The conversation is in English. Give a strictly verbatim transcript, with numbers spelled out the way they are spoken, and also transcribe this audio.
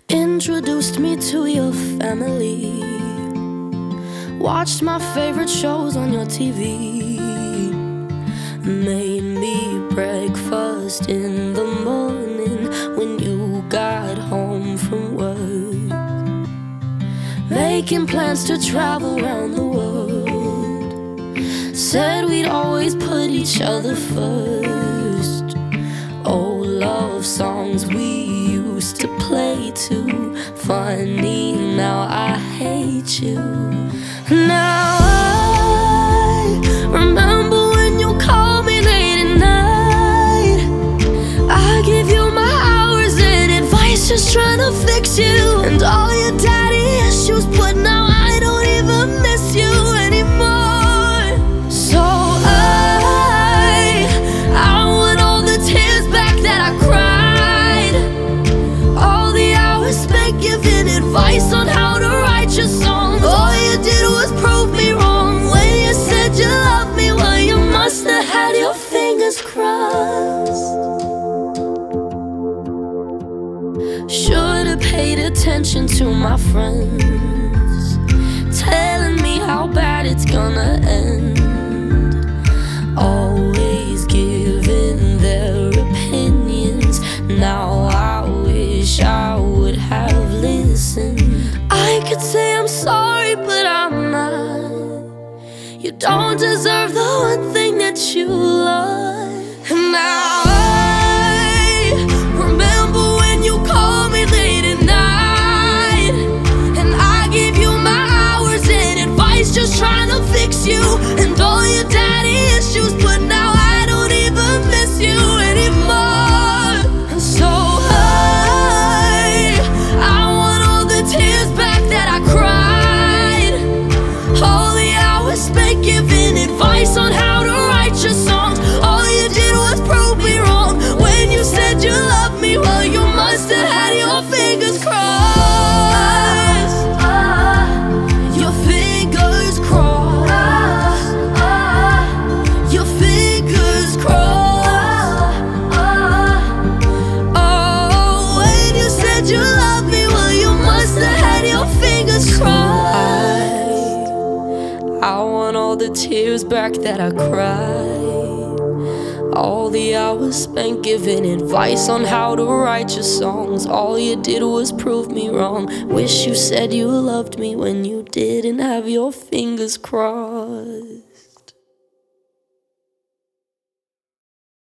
Introduced me to your family, watched my favorite shows on your T V, made me breakfast in the morning when you got home from work, making plans to travel around the world. Said we'd always put each other first. Old love songs we used to play too. Funny, now I hate you. Now I remember when you called me late at night. I give you my hours and advice, just trying to fix you and all your daddy issues, but now I don't even miss you anymore. So I, I want all the tears back that I cried, all the hours spent giving advice on how to write your songs. All you did was prove me wrong when you said you loved me. Well, you must have had your fingers crossed. Should've paid attention to my friends, telling me how bad it's gonna end. Always giving their opinions. Now I wish I would have listened. I could say I'm sorry, but I'm not. You don't deserve the one thing that you love. And now I remember when you called me late at night, and I gave you my hours and advice, just trying to fix you and all your daddy issues, but now I don't even miss you anymore. And so I, I want all the tears back that I cried, all the hours spent giving advice on how to write your songs. All you did was prove me wrong when you said you loved me. Well, you must have had your fingers crossed. Your fingers crossed. Your fingers crossed. Oh, when you said you loved me, well, you must have had your fingers crossed. I want all the tears back that I cried, all the hours spent giving advice on how to write your songs. All you did was prove me wrong. Wish you said you loved me when you didn't have your fingers crossed.